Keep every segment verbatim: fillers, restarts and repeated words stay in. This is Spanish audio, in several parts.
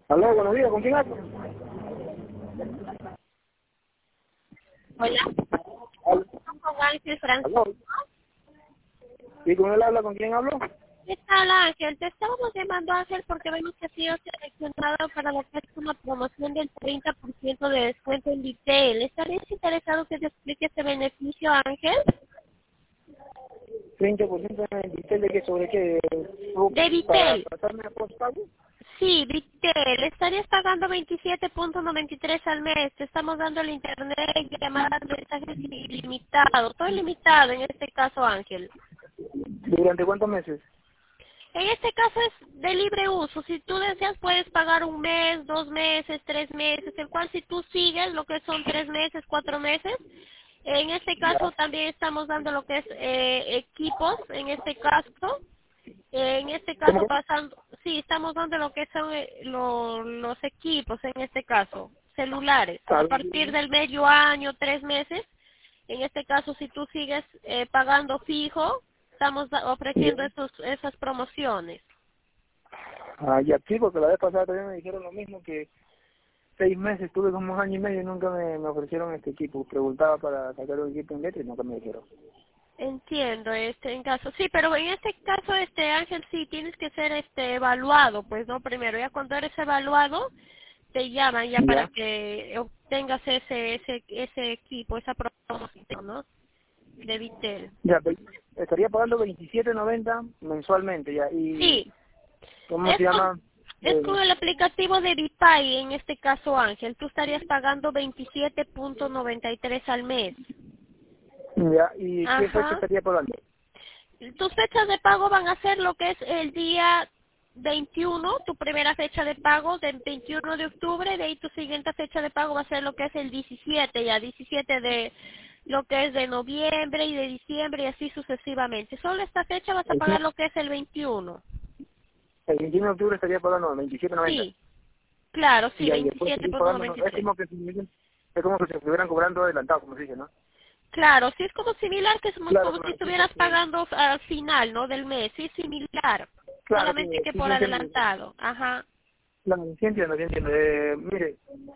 Aló, buenos días, ¿con quién hablo? Hola, Aló, con Ángel Francisco. aló. ¿Y con él habla? ¿Con quién hablo? ¿Qué tal, Ángel? Te estábamos llamando, Ángel, porque vemos que ha sido seleccionado para la próxima promoción del treinta por ciento de descuento en Vitel. ¿Estarías interesado que te explique este beneficio, Ángel? treinta por ciento en el Vitel de que sobre qué, De para Vitel. pasarme a postpago. Sí, Vitel. Estarías pagando veintisiete punto noventa y tres al mes. Te estamos dando el internet, llamadas, mensajes ilimitados. Todo ilimitado en este caso, Ángel. ¿Durante cuántos meses? En este caso es de libre uso. Si tú deseas puedes pagar un mes, dos meses, tres meses, el cual si tú sigues lo que son tres meses, cuatro meses. En este caso Ya. también estamos dando lo que es eh, equipos, en este caso. Eh, en este ¿Cómo caso que? pasando, sí, estamos dando lo que son eh, lo- los equipos, en este caso, celulares. A Al- partir del medio año, tres meses, en este caso si tú sigues eh, pagando fijo, estamos da- ya. ofreciendo esos, esas promociones. Ah, ya, sí, porque la vez pasada también me dijeron lo mismo, que seis meses, tuve como un año y medio y nunca me, me ofrecieron este equipo. Preguntaba para sacar un equipo en letra y nunca me dijeron. Entiendo, este, en caso, sí, pero en este caso, este Ángel, sí, tienes que ser, este, evaluado, pues, ¿no? Primero, ya cuando eres evaluado, te llaman ya para Ya. que obtengas ese, ese, ese equipo, esa promoción, ¿no? De Vitel. Ya, pues, estaría pagando veintisiete noventa mensualmente, ya. ¿Y Sí, cómo es se con, llama? es con Eh, el aplicativo de Vipay, en este caso, Ángel, tú estarías pagando veintisiete punto noventa y tres al mes. ya, ¿y qué fecha Ajá. estaría pagando? Tus fechas de pago van a ser lo que es el día veintiuno, tu primera fecha de pago del veintiuno de octubre, de ahí tu siguiente fecha de pago va a ser lo que es el diecisiete, ya diecisiete de lo que es de noviembre y de diciembre y así sucesivamente. Solo esta fecha vas a pagar lo que es el veintiuno. El veintiuno de octubre estaría pagando veintisiete noventa. Sí, claro, sí, Y ahí después veintisiete seguir punto pagando, ¿no? noventa y Es tres. como que si, es como que si estuvieran cobrando adelantado, como se dice, ¿no? Claro, sí es como similar, que es como Claro, como si claro, sí, estuvieras porque, pagando al final, ¿no? Del mes, sí, similar, claro, sí, solamente que sí, sí por entiendo, adelantado, ajá. claro, sí entiendo, sí entiendo. Eh, mire,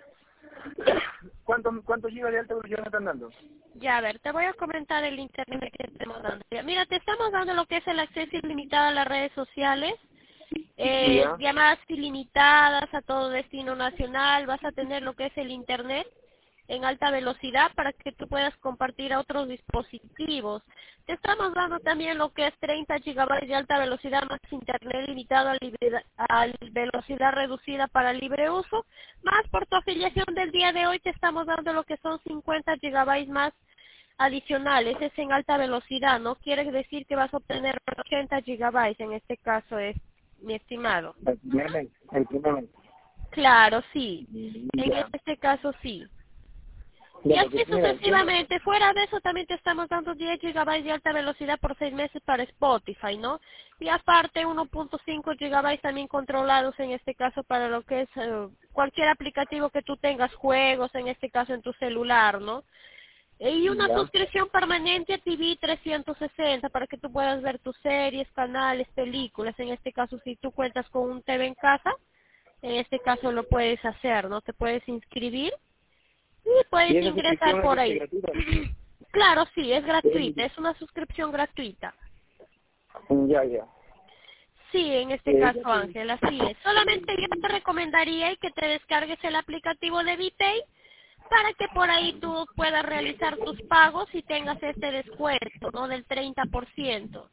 ¿cuánto, ¿cuántos gigas de alta velocidad me están dando? Ya, a ver, te voy a comentar el internet que estamos dando. Ya, mira, te estamos dando lo que es el acceso ilimitado a las redes sociales, eh, Ya, llamadas ilimitadas a todo destino nacional, vas a tener lo que es el internet en alta velocidad para que tú puedas compartir a otros dispositivos. Te estamos dando también lo que es treinta gigabytes de alta velocidad más internet limitado a, libre- a velocidad reducida para libre uso, más por tu afiliación del día de hoy te estamos dando lo que son cincuenta gigabytes más adicionales, es en alta velocidad, no quiere decir que vas a obtener ochenta gigabytes, en este caso es mi estimado. el primer mes, el primer mes. Claro, sí, en Ya, este caso sí. Y ya, así porque, mira, tengo, sucesivamente. Fuera de eso también te estamos dando diez gigabytes de alta velocidad por seis meses para Spotify, ¿no? Y aparte uno punto cinco gigabytes también controlados en este caso para lo que es eh, cualquier aplicativo que tú tengas, juegos en este caso en tu celular, ¿no? Y una ya, suscripción permanente a T V trescientos sesenta para que tú puedas ver tus series, canales, películas. En este caso, si tú cuentas con un T V en casa, en este caso lo puedes hacer, ¿no? Te puedes inscribir y y puedes esa ingresar suscripción es por este, ahí. gratuita. Claro, sí, es gratuita, es una suscripción gratuita. Ya, ya. Sí, en este Eh, caso, Ángel, así es. Solamente yo te recomendaría que te descargues el aplicativo de VPay para que por ahí tú puedas realizar tus pagos y tengas este descuento, ¿no? Del treinta por ciento.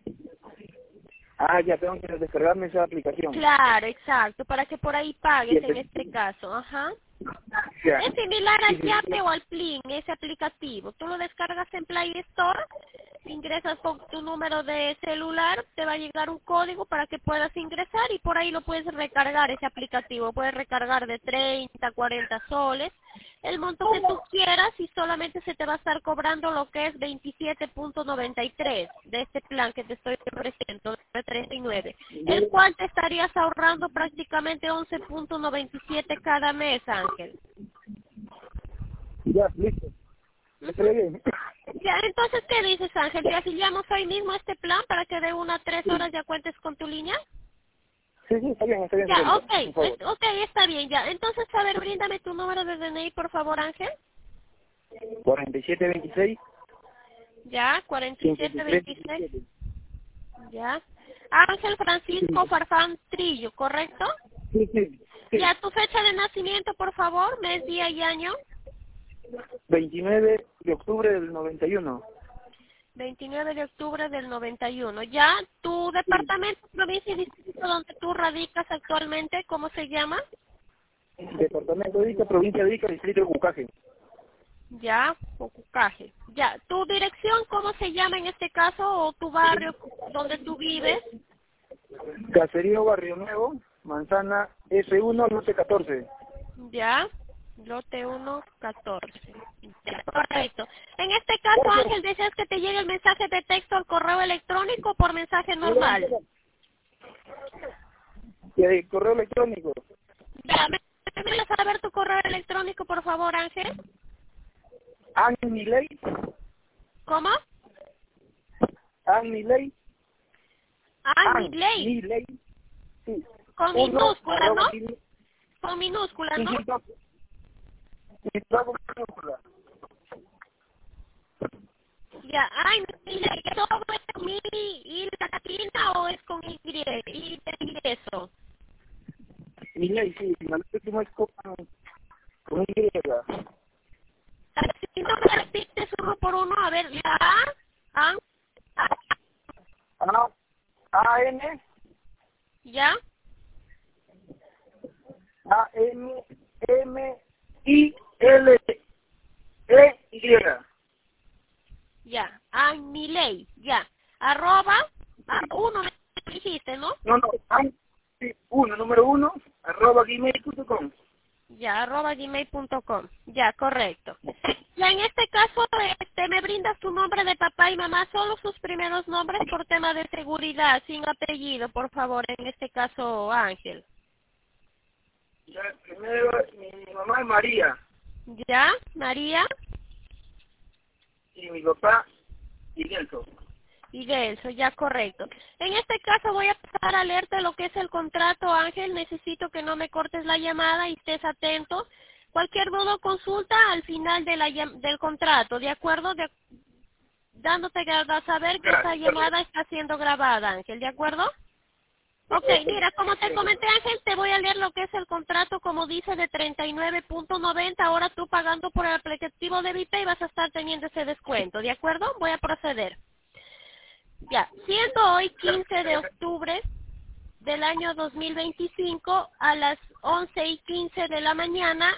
ah, ya tengo que descargarme esa aplicación. Claro, exacto, para que por ahí Y pagues el en de- este caso, ajá. ya. Es similar Y al si- Yape o al Plin, ese aplicativo. Tú lo descargas en Play Store, ingresas con tu número de celular, te va a llegar un código para que puedas ingresar y por ahí lo puedes recargar, ese aplicativo. Puedes recargar de treinta, cuarenta soles, el monto que tú quieras y solamente se te va a estar cobrando lo que es veintisiete punto noventa y tres de este plan que te estoy ofreciendo, de treinta y nueve, el cual te estarías ahorrando prácticamente once punto noventa y siete cada mes, Ángel. ya, listo. Ujú. Está bien. Ya, entonces, ¿qué dices, Ángel? ¿Te afiliamos hoy mismo a este plan para que de una a tres horas ya cuentes con tu línea? Sí, sí, está bien, está bien. Ya, ok, por favor. es- ok, está bien, ya. Entonces, a ver, bríndame tu número de D N I, por favor, Ángel. cuarenta y siete veintiséis, Ya, cuarenta y siete cincuenta y tres veintiséis. diecisiete. Ya. Ángel Sí, Francisco Farfán Trillo, ¿correcto? sí, sí. sí. Ya, tu fecha de nacimiento, por favor, mes, día y año. veintinueve de octubre del noventa y uno. veintinueve de octubre del noventa y uno. Ya, tu departamento, provincia y distrito donde tú radicas actualmente, ¿cómo se llama? Departamento de Ica, provincia de Ica, distrito de Bucaje. Ya, Ocucaje. Ya, tu dirección, ¿cómo se llama en este caso? O tu barrio donde tú vives. Caserío Barrio Nuevo, Manzana S uno, lote catorce. Ya, lote uno, catorce. Ya, correcto. En este caso, Ángel, ¿deseas que te llegue el mensaje de texto al correo electrónico o por mensaje normal? Eh, correo electrónico. Ya, ¿me puedes saber tu correo electrónico, por favor, Ángel? Anilei, ¿Cómo? Anilei, Anilei. Anilei, sí. Con Uno, minúsculas, arroba, ¿no? gmail- Con minúsculas, sí, ¿no? sí, todo- sí, todo con minúscula. Ya, ay, mira, ¿todo es con mi y latina o es con Y? Y y eso. Milei, sí, el último es con, con Y. Si no me repites uno por uno, a ver, ya, ah, A, A, N, ya, A, M, M, I, L, E, Y. ya, Anilei, ya, arroba, ah, uno me dijiste, ¿no? No, no, An, sí, uno, número uno, arroba gmail punto com. Ya, arroba gmail punto com, ya, correcto. Ya, en este caso, este, me brindas tu nombre de papá y mamá, solo sus primeros nombres por tema de seguridad, sin apellido, por favor, en este caso, Ángel. Ya, primero, mi, mi mamá es María Ya, María y mi papá, Miguelson. y Gelso, ya, correcto. En este caso voy a pasar a leerte lo que es el contrato, Ángel. Necesito que no me cortes la llamada y estés atento. Cualquier duda o consulta al final de la, llam- del contrato, ¿de acuerdo? De, dándote a saber que esta llamada está siendo grabada, Ángel, ¿de acuerdo? Ok, mira, como te comenté, Ángel, te voy a leer lo que es el contrato, como dice, de treinta y nueve punto noventa. Ahora tú pagando por el aplicativo de ViPay vas a estar teniendo ese descuento, ¿de acuerdo? Voy a proceder. Ya, siendo hoy quince de octubre del año dos mil veinticinco a las once y quince de la mañana,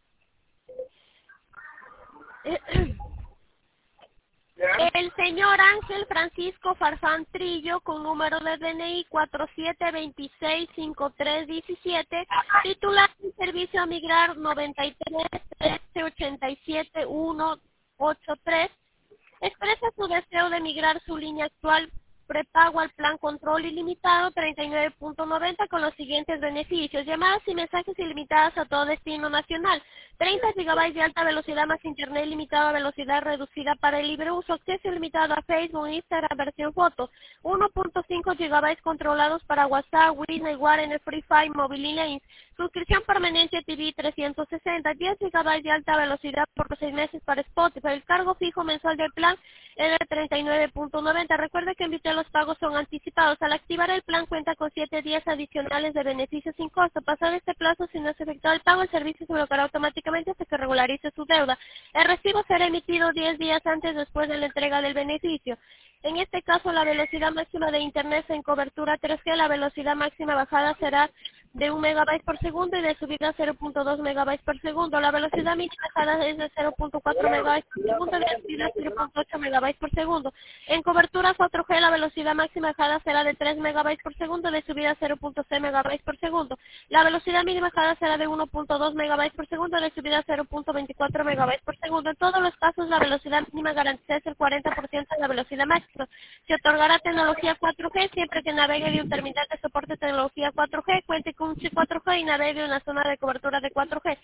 el señor Ángel Francisco Farfán Trillo, con número de D N I cuatro siete dos seis cinco tres uno siete, titular de servicio a migrar noventa y tres trece ochenta y siete ciento ochenta y tres, expresa su deseo de migrar su línea actual prepago al plan control ilimitado treinta y nueve punto noventa con los siguientes beneficios: llamadas y mensajes ilimitadas a todo destino nacional, treinta gigabytes de alta velocidad más internet ilimitado a velocidad reducida para el libre uso, acceso ilimitado a Facebook, Instagram, versión foto, uno punto cinco gigabytes controlados para WhatsApp, Disney, Warner, Free Fire, Mobile Lanes, suscripción permanente a T V trescientos sesenta, diez gigabytes de alta velocidad por seis meses para Spotify. El cargo fijo mensual del plan es de treinta y nueve punto noventa. Recuerde que en Vitel los pagos son anticipados. Al activar el plan cuenta con siete días adicionales de beneficios sin costo. Pasado este plazo, si no es efectuado el pago, el servicio se bloqueará automáticamente hasta que regularice su deuda. El recibo será emitido diez días antes después de la entrega del beneficio. En este caso, la velocidad máxima de Internet en cobertura tres G, la velocidad máxima bajada será de un megabyte por segundo y de subida cero punto dos megabytes por segundo. La velocidad mínima bajada es de cero punto cuatro megabytes por segundo y de subida cero punto ocho megabytes por segundo. En cobertura cuatro G, la velocidad máxima bajada será de tres megabytes por segundo y de subida cero punto seis megabytes por segundo. La velocidad mínima bajada será de uno punto dos megabytes por segundo y de subida cero punto veinticuatro megabytes por segundo. En todos los casos, la velocidad mínima garantizada es el cuarenta por ciento de la velocidad máxima. Se otorgará tecnología cuatro G siempre que navegue de un terminal de soporte de tecnología cuatro G, cuente con un chip cuatro G y navegue en una zona de cobertura de cuatro G.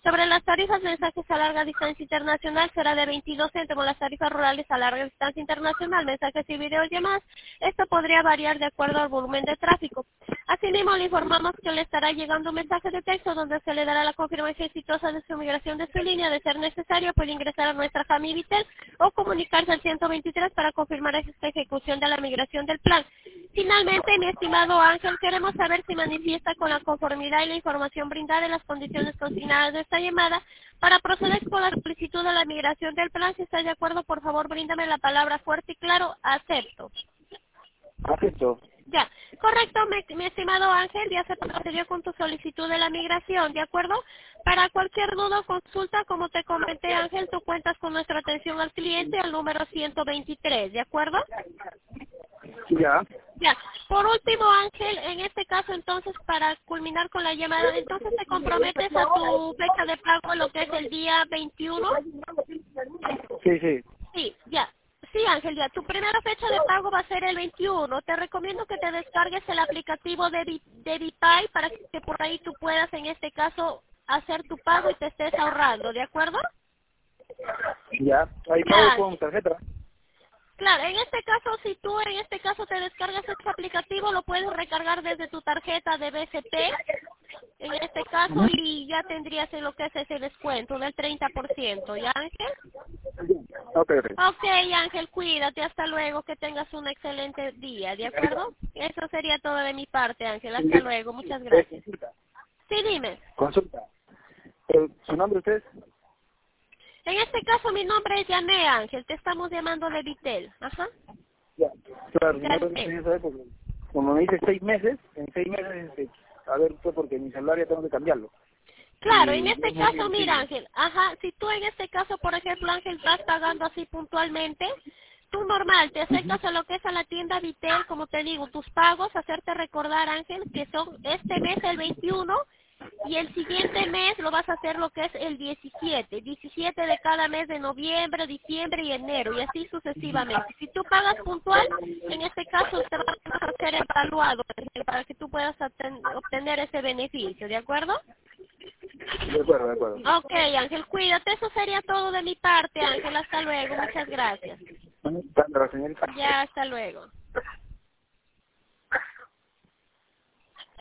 Sobre las tarifas de mensajes a larga distancia internacional será de veintidós céntimos, las tarifas rurales a larga distancia internacional, mensajes y videollamadas. Esto podría variar de acuerdo al volumen de tráfico. Asimismo, le informamos que le estará llegando un mensaje de texto donde se le dará la confirmación exitosa de su migración de su línea. De ser necesario, puede ingresar a nuestra Jami Vitel o comunicarse al ciento veintitrés para confirmar esta ejecución de la migración del plan. Finalmente, mi estimado Ángel, queremos saber si manifiesta con la conformidad y la información brindada en las condiciones consignadas de esta llamada para proceder con la solicitud de la migración del plan. Si está de acuerdo, por favor, bríndame la palabra fuerte y claro, acepto. Acepto. Ya, correcto, mi, mi estimado Ángel, ya se procedió con tu solicitud de la migración, ¿de acuerdo? Para cualquier duda o consulta, como te comenté, Ángel, tú cuentas con nuestra atención al cliente al número ciento veintitrés, ¿de acuerdo? Ya. Ya, por último, Ángel, en este caso, entonces, para culminar con la llamada, entonces te comprometes a tu fecha de pago, lo que es el día veintiuno. Sí, sí. Sí, ya. Sí, Ángel, ya. Tu primera fecha de pago va a ser el veintiuno. Te recomiendo que te descargues el aplicativo de, Bi- de BitPay para que por ahí tú puedas, en este caso, hacer tu pago y te estés ahorrando, ¿de acuerdo? Ya. Ahí Ya. pago con tarjeta. Claro, en este caso, si tú en este caso te descargas este aplicativo, lo puedes recargar desde tu tarjeta de B C P, en este caso, y ya tendrías en lo que es ese descuento del treinta por ciento, ¿ya, Ángel? Ok, ok. Ok, Ángel, cuídate, hasta luego, que tengas un excelente día, ¿de acuerdo? Eso sería todo de mi parte, Ángel, hasta luego, muchas gracias. Consulta. Sí, dime. Consulta. Eh, ¿Su nombre usted? En este caso, mi nombre es Yané, Ángel, te estamos llamando de Vitel, ajá. Ya. Claro, Ya no lo sé. quería saber porque como me dice seis meses, en seis meses, este, a ver, fue porque mi celular ya tengo que cambiarlo. Claro, Y en este no es caso, muy mira, sencillo. Ángel, ajá, si tú en este caso, por ejemplo, Ángel, estás pagando así puntualmente, tú normal, te acercas a lo que es a la tienda Vitel, como te digo, tus pagos, hacerte recordar, Ángel, que son este mes el veintiuno y el siguiente mes lo vas a hacer lo que es el diecisiete, diecisiete de cada mes de noviembre, diciembre y enero, y así sucesivamente. Si tú pagas puntual, en este caso te vas a ser evaluado Ángel, para que tú puedas obten- obtener ese beneficio, ¿de acuerdo? De acuerdo, de acuerdo. Ok, Ángel, cuídate. Eso sería todo de mi parte, Ángel. Hasta luego. Muchas gracias. Para la señorita. Ya, hasta luego.